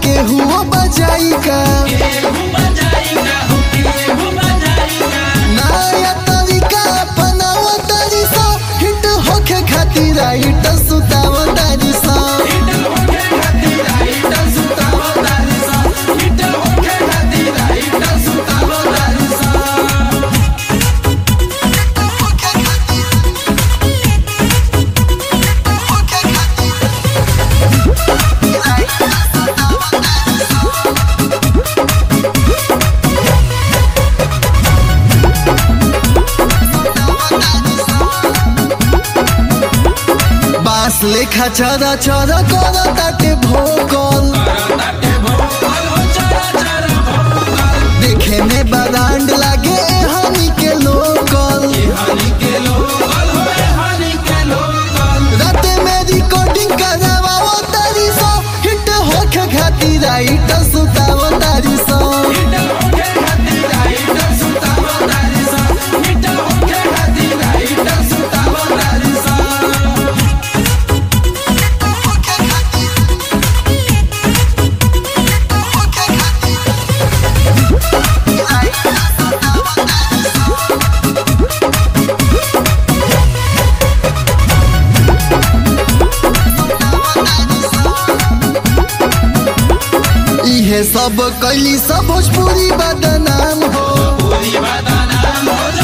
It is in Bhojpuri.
केहू बजाई का नया तरीका अपनाओ तारी सा हिट होके खातिर राइट सुताओ तारी सा बास लेखा चरा चरा कर ताटे भोकल देखे में बरांड लागे हनी के लोकल राते में रिकॉर्डिंग करवाओ तारी सा हिट होके खातिर राइट सुताओ तारी सा इहे सब कैली सब भोजपुरी बदनाम हो